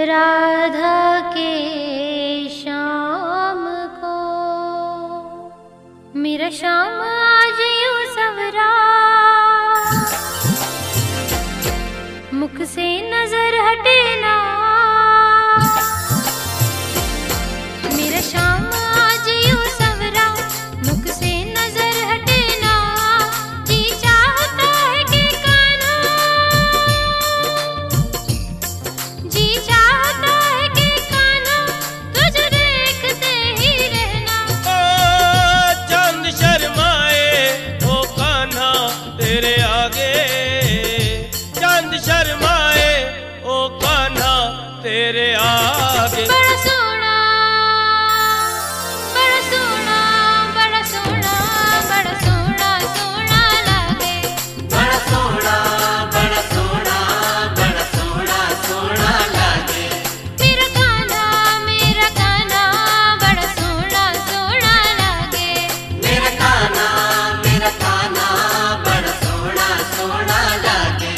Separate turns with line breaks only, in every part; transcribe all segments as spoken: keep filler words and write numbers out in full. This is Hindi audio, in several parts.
राधा के शाम को मेरा शाम आज यूं सवरा, मुख से नजर हटे ना। मेरा शाम आज यूं सवरा, मुख से नजर हटे ना। जी चाहता है कि कान्हा, जी चाहता है कि कान्हा तुझे देखते ही रहना।
ओ चांद शर्माए ओ कान्हा तेरे आगे, चांद शर्माए ओ कान्हा तेरे आगे।
बड़ा सोना, बड़ा सोना, बड़ा सोना, बड़ा सोना सोना लागे।
बड़ा सोना बड़ा सोना बड़ा सोना सोना लागे।
मेरा कान्हा, मेरा कान्हा बड़ा सोना सोना लागे।
मेरा कान्हा मेरा कान्हा बड़ा सोना सोना लागे।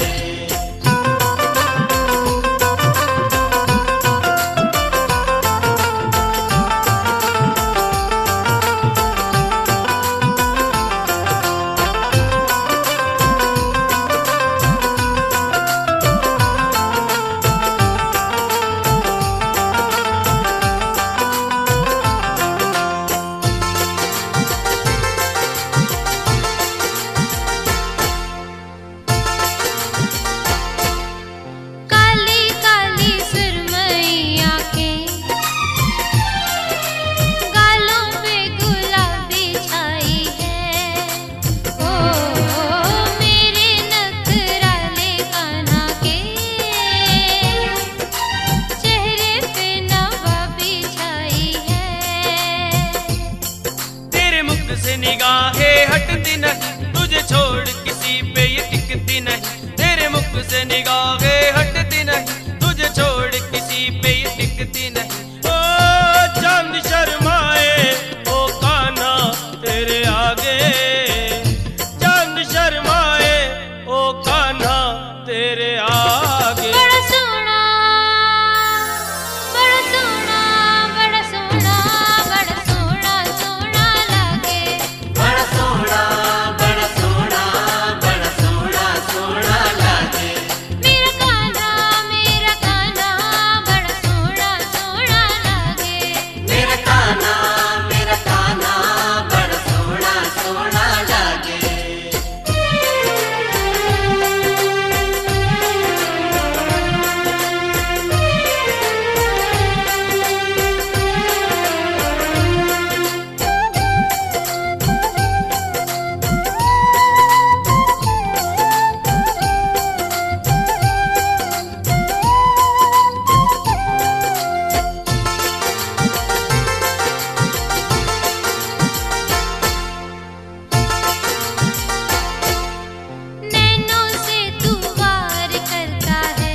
काली काली सुरमई आँखें, गालों पे गुलाबी छाई है। ओ मेरे नखराले कान्हा के, चेहरे पे नवाबी छाई है।
तेरे मुख से निगाहें हटती नहीं, तुझे छोड़ किसी पे ये टिकती नहीं। तेरे मुख से निगाहें हटती नहीं, तुझे छोड़ किसी पे ये टिकती नहीं। ओ चांद शर्माए ओ कान्हा तेरे आगे, चांद शर्माए ओ कान्हा तेरे आगे।
बड़ा सोना, बड़ा सोना, बड़ा सोना, बड़ा सोना सोना लागे।
बड़ा सोना बड़ा सोना बड़ा सोना सोना लागे।
मेरा कान्हा, मेरा कान्हा बड़ा सोना सोना लागे।
मेरा कान्हा मेरा कान्हा बड़ा सोना सोना लागे।
नैनों से तू वार करता है,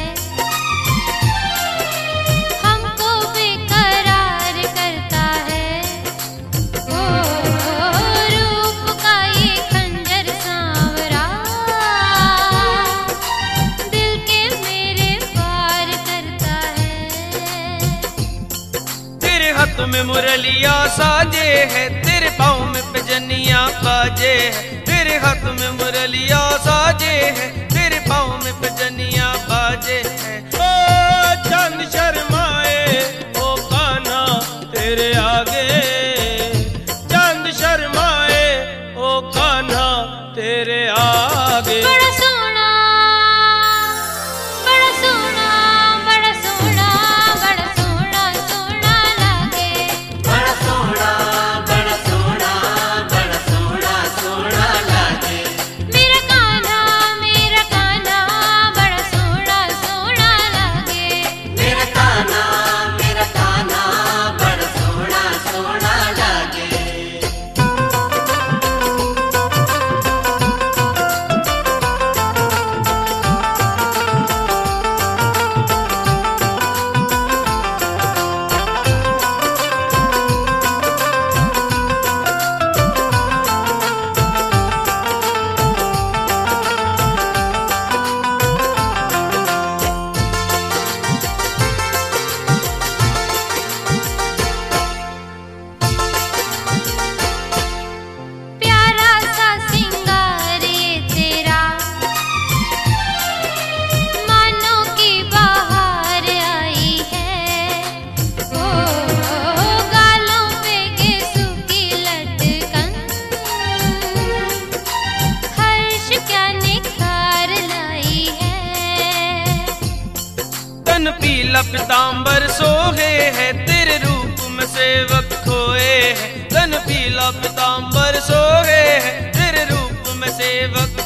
हमको बेकरार करता है। ओ रूप का ये खंजर सांवरा, दिल के मेरे पार करता है।
तेरे हाथ में मुरलिया साजे है, तेरे पाँव में पजनिया बाजे है। तेरे हाथ में मुरलिया साजे है, तेरे पाँव में पजनिया बाजे है। ओ चांद शर्माए ओ कान्हा तेरे आगे, चांद शर्माए ओ कान्हा तेरे आगे।
बड़ा सोना, बड़ा सोना, बड़ा सोना, बड़ा सोना सोना लागे।
बड़ा सोना बड़ा सोना बड़ा सोना सोना लागे।
मेरा कान्हा, मेरा कान्हा बड़ा सोना सोना लागे।
मेरा कान्हा मेरा कान्हा बड़ा सोना सोना लागे।
बड़ा
पीला पीताम्बर सोहे है, तेरे रूप में सेवक खोए है। तन पीला पीताम्बर सोहे है, तेरे रूप में सेवक